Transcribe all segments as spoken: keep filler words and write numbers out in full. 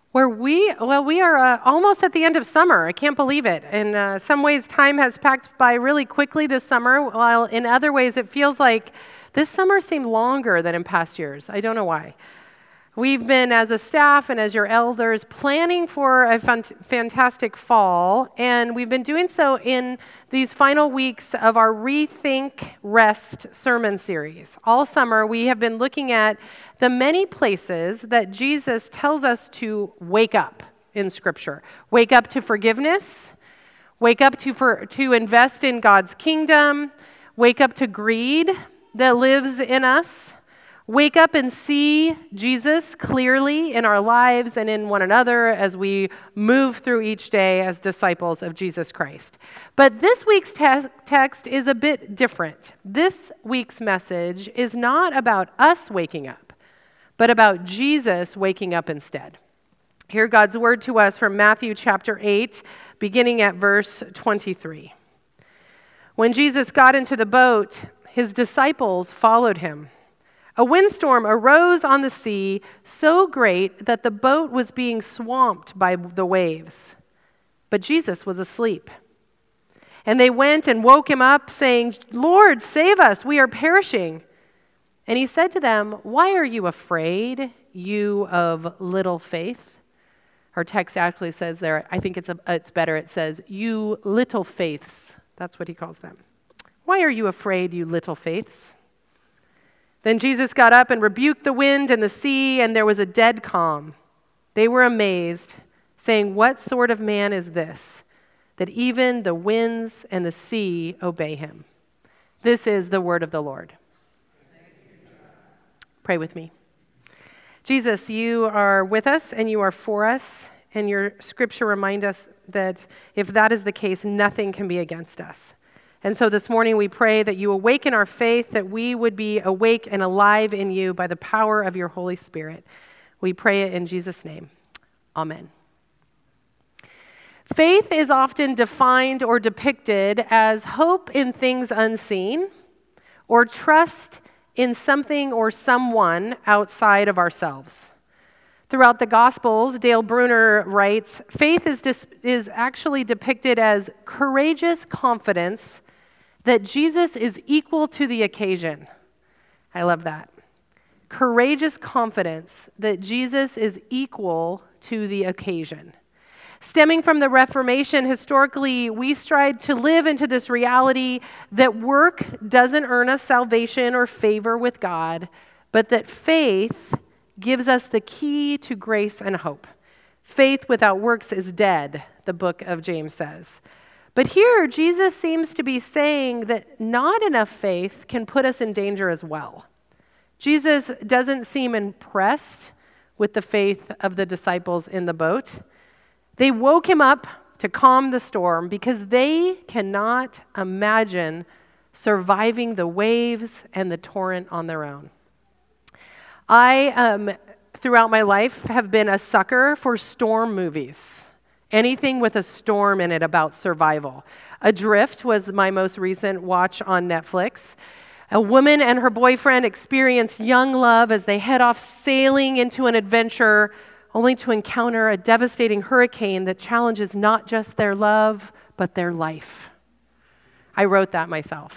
Where we, well, we are uh, almost at the end of summer. I can't believe it. In uh, some ways, time has packed by really quickly this summer, while in other ways, it feels like this summer seemed longer than in past years. I don't know why. We've been, as a staff and as your elders, planning for a fant- fantastic fall, and we've been doing so in these final weeks of our Rethink Rest sermon series. All summer, we have been looking at the many places that Jesus tells us to wake up in Scripture. Wake up to forgiveness, wake up to, for, to invest in God's kingdom, wake up to greed that lives in us, wake up and see Jesus clearly in our lives and in one another as we move through each day as disciples of Jesus Christ. But this week's te- text is a bit different. This week's message is not about us waking up, but about Jesus waking up instead. Hear God's word to us from Matthew chapter eight, beginning at verse twenty-three. When Jesus got into the boat, his disciples followed him. A windstorm arose on the sea so great that the boat was being swamped by the waves. But Jesus was asleep. And they went and woke him up, saying, "Lord, save us, we are perishing." And he said to them, "Why are you afraid, you of little faith?" Our text actually says there, I think it's a, it's better, it says, "You little faiths." That's what he calls them. "Why are you afraid, you little faiths?" Then Jesus got up and rebuked the wind and the sea, and there was a dead calm. They were amazed, saying, "What sort of man is this, that even the winds and the sea obey him?" This is the word of the Lord. Pray with me. Jesus, you are with us and you are for us, and your scripture reminds us that if that is the case, nothing can be against us. And so this morning we pray that you awaken our faith, that we would be awake and alive in you by the power of your Holy Spirit. We pray it in Jesus' name. Amen. Faith is often defined or depicted as hope in things unseen or trust in something or someone outside of ourselves. Throughout the Gospels, Dale Bruner writes, faith is, dis- is actually depicted as courageous confidence that Jesus is equal to the occasion. I love that. Courageous confidence that Jesus is equal to the occasion. Stemming from the Reformation, historically, we strive to live into this reality that work doesn't earn us salvation or favor with God, but that faith gives us the key to grace and hope. Faith without works is dead, the book of James says. But here, Jesus seems to be saying that not enough faith can put us in danger as well. Jesus doesn't seem impressed with the faith of the disciples in the boat. They woke him up to calm the storm because they cannot imagine surviving the waves and the torrent on their own. I, um, throughout my life, have been a sucker for storm movies. Anything with a storm in it about survival. Adrift was my most recent watch on Netflix. A woman and her boyfriend experience young love as they head off sailing into an adventure, only to encounter a devastating hurricane that challenges not just their love, but their life. I wrote that myself.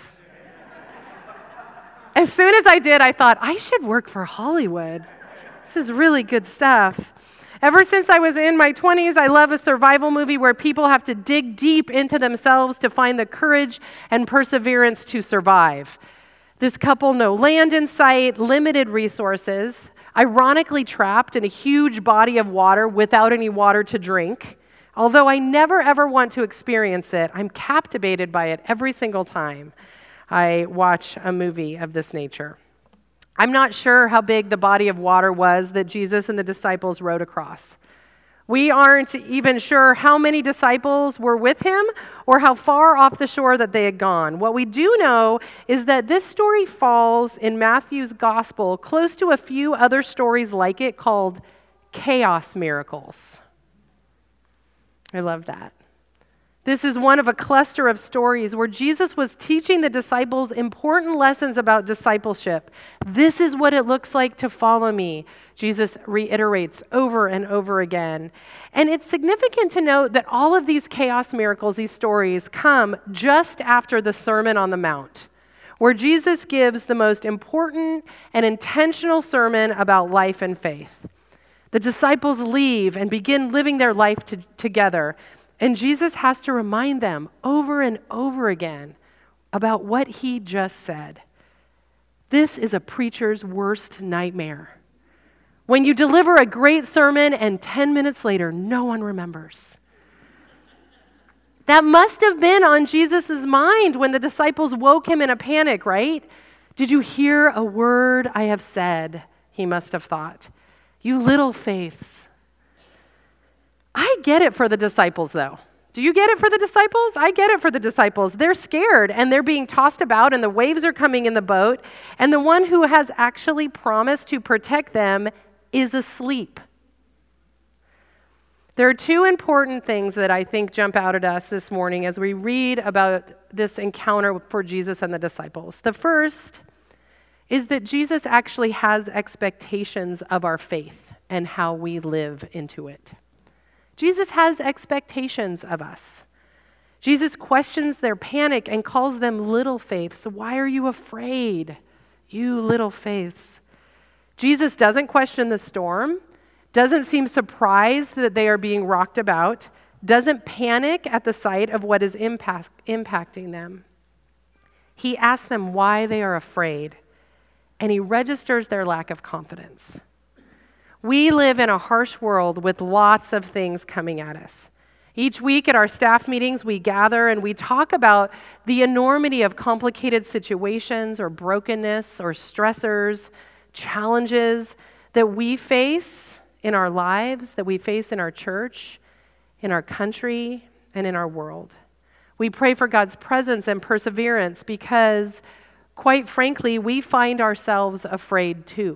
As soon as I did, I thought, I should work for Hollywood. This is really good stuff. Ever since I was in my twenties, I love a survival movie where people have to dig deep into themselves to find the courage and perseverance to survive. This couple, no land in sight, limited resources, ironically trapped in a huge body of water without any water to drink. Although I never ever want to experience it, I'm captivated by it every single time I watch a movie of this nature. I'm not sure how big the body of water was that Jesus and the disciples rode across. We aren't even sure how many disciples were with him or how far off the shore that they had gone. What we do know is that this story falls in Matthew's gospel close to a few other stories like it called chaos miracles. I love that. This is one of a cluster of stories where Jesus was teaching the disciples important lessons about discipleship. This is what it looks like to follow me, Jesus reiterates over and over again. And it's significant to note that all of these chaos miracles, these stories, come just after the Sermon on the Mount, where Jesus gives the most important and intentional sermon about life and faith. The disciples leave and begin living their life to, together. And Jesus has to remind them over and over again about what he just said. This is a preacher's worst nightmare. When you deliver a great sermon and ten minutes later, no one remembers. That must have been on Jesus' mind when the disciples woke him in a panic, right? Did you hear a word I have said? He must have thought. You little faiths. I get it for the disciples, though. Do you get it for the disciples? I get it for the disciples. They're scared, and they're being tossed about, and the waves are coming in the boat, and the one who has actually promised to protect them is asleep. There are two important things that I think jump out at us this morning as we read about this encounter for Jesus and the disciples. The first is that Jesus actually has expectations of our faith and how we live into it. Jesus has expectations of us. Jesus questions their panic and calls them little faiths. Why are you afraid, you little faiths? Jesus doesn't question the storm, doesn't seem surprised that they are being rocked about, doesn't panic at the sight of what is impact, impacting them. He asks them why they are afraid, and he registers their lack of confidence. We live in a harsh world with lots of things coming at us. Each week at our staff meetings, we gather and we talk about the enormity of complicated situations or brokenness or stressors, challenges that we face in our lives, that we face in our church, in our country, and in our world. We pray for God's presence and perseverance because, quite frankly, we find ourselves afraid too.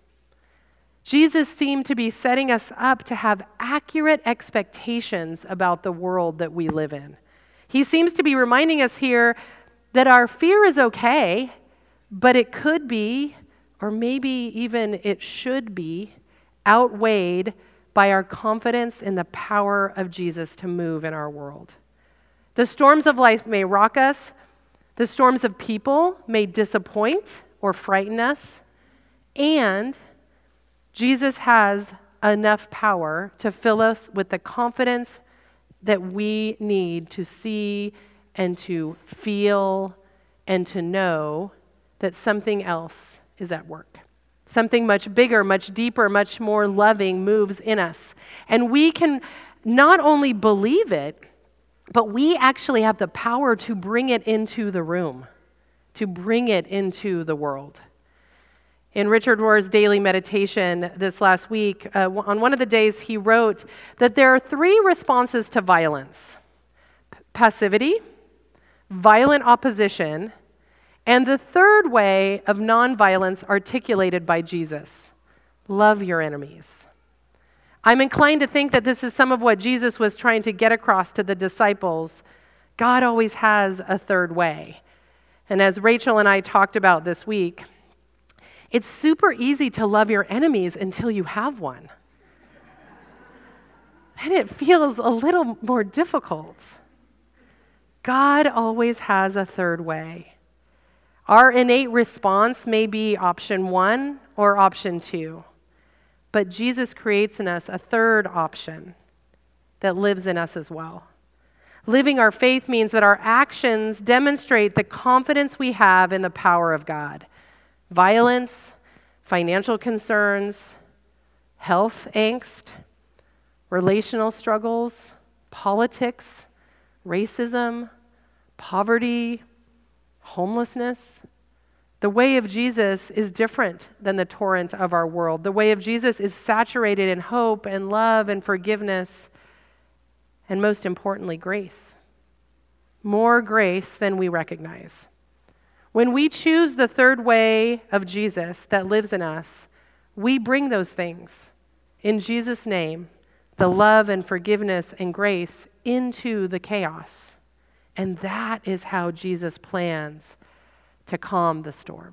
Jesus seemed to be setting us up to have accurate expectations about the world that we live in. He seems to be reminding us here that our fear is okay, but it could be, or maybe even it should be, outweighed by our confidence in the power of Jesus to move in our world. The storms of life may rock us. The storms of people may disappoint or frighten us. And Jesus has enough power to fill us with the confidence that we need to see and to feel and to know that something else is at work. Something much bigger, much deeper, much more loving moves in us. And we can not only believe it, but we actually have the power to bring it into the room, to bring it into the world. In Richard Rohr's daily meditation this last week, uh, on one of the days he wrote that there are three responses to violence: P- passivity, violent opposition, and the third way of nonviolence articulated by Jesus: love your enemies. I'm inclined to think that this is some of what Jesus was trying to get across to the disciples. God always has a third way. And as Rachel and I talked about this week, it's super easy to love your enemies until you have one. And it feels a little more difficult. God always has a third way. Our innate response may be option one or option two, but Jesus creates in us a third option that lives in us as well. Living our faith means that our actions demonstrate the confidence we have in the power of God. Violence, financial concerns, health angst, relational struggles, politics, racism, poverty, homelessness. The way of Jesus is different than the torrent of our world. The way of Jesus is saturated in hope and love and forgiveness, and most importantly, grace. More grace than we recognize. When we choose the third way of Jesus that lives in us, we bring those things in Jesus' name, the love and forgiveness and grace, into the chaos. And that is how Jesus plans to calm the storm.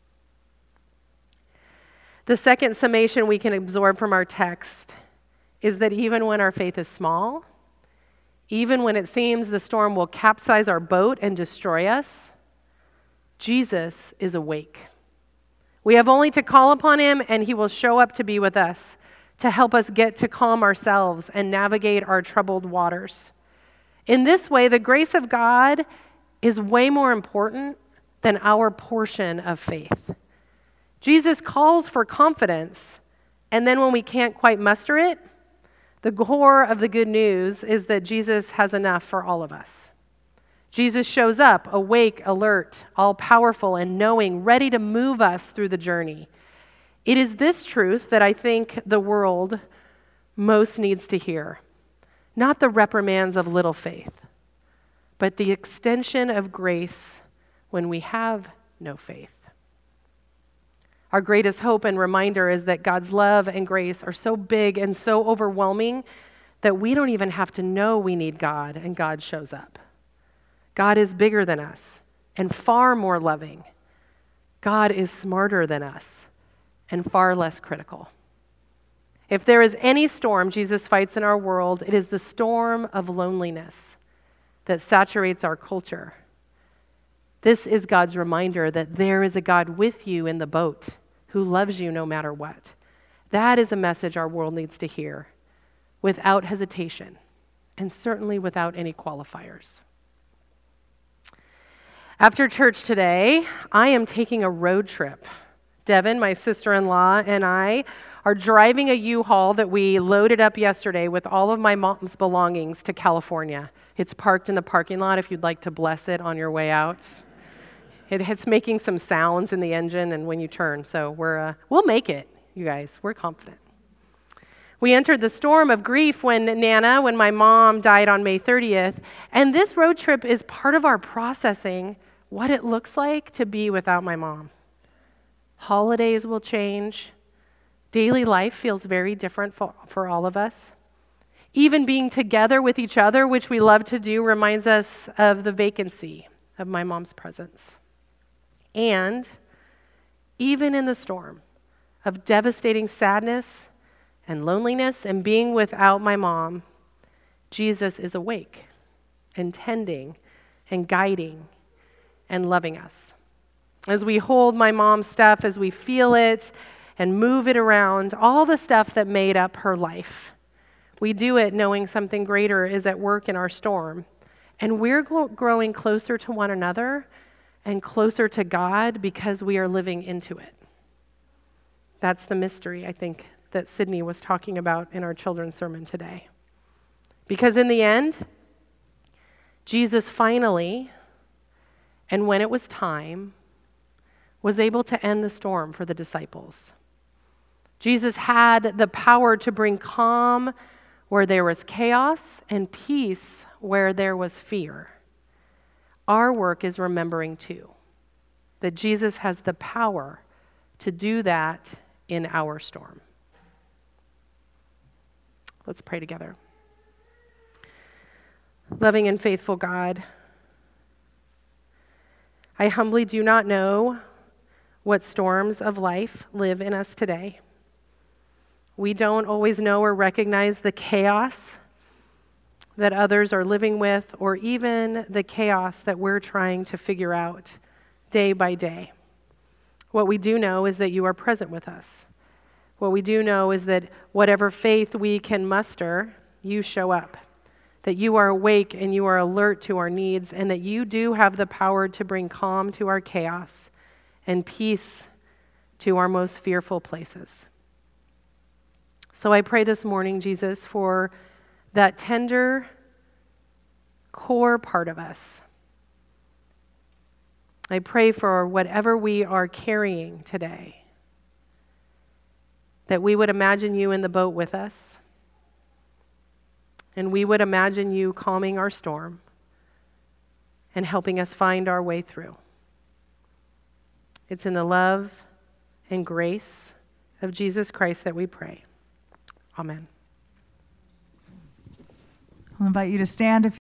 The second summation we can absorb from our text is that even when our faith is small, even when it seems the storm will capsize our boat and destroy us, Jesus is awake. We have only to call upon him and he will show up to be with us, to help us get to calm ourselves and navigate our troubled waters. In this way, the grace of God is way more important than our portion of faith. Jesus calls for confidence, and then when we can't quite muster it, the core of the good news is that Jesus has enough for all of us. Jesus shows up, awake, alert, all-powerful, and knowing, ready to move us through the journey. It is this truth that I think the world most needs to hear. Not the reprimands of little faith, but the extension of grace when we have no faith. Our greatest hope and reminder is that God's love and grace are so big and so overwhelming that we don't even have to know we need God, and God shows up. God is bigger than us and far more loving. God is smarter than us and far less critical. If there is any storm Jesus fights in our world, it is the storm of loneliness that saturates our culture. This is God's reminder that there is a God with you in the boat who loves you no matter what. That is a message our world needs to hear without hesitation and certainly without any qualifiers. After church today, I am taking a road trip. Devin, my sister-in-law, and I are driving a U-Haul that we loaded up yesterday with all of my mom's belongings to California. It's parked in the parking lot if you'd like to bless it on your way out. It, it's making some sounds in the engine and when you turn, so we're uh, we'll make it, you guys. We're confident. We entered the storm of grief when Nana, when my mom died on May thirtieth, and this road trip is part of our processing what it looks like to be without my mom. Holidays will change. Daily life feels very different for, for all of us. Even being together with each other, which we love to do, reminds us of the vacancy of my mom's presence. And even in the storm of devastating sadness and loneliness and being without my mom, Jesus is awake and tending and guiding and loving us. As we hold my mom's stuff, as we feel it and move it around, all the stuff that made up her life, we do it knowing something greater is at work in our storm. And we're growing closer to one another and closer to God because we are living into it. That's the mystery, I think, that Sydney was talking about in our children's sermon today. Because in the end, Jesus finally, and when it was time, was able to end the storm for the disciples. Jesus had the power to bring calm where there was chaos and peace where there was fear. Our work is remembering too that Jesus has the power to do that in our storm. Let's pray together. Loving and faithful God, I humbly do not know what storms of life live in us today. We don't always know or recognize the chaos that others are living with, or even the chaos that we're trying to figure out day by day. What we do know is that you are present with us. What we do know is that whatever faith we can muster, you show up. That you are awake and you are alert to our needs, and that you do have the power to bring calm to our chaos and peace to our most fearful places. So I pray this morning, Jesus, for that tender core part of us. I pray for whatever we are carrying today, that we would imagine you in the boat with us, and we would imagine you calming our storm and helping us find our way through. It's in the love and grace of Jesus Christ that we pray. Amen. I'll invite you to stand if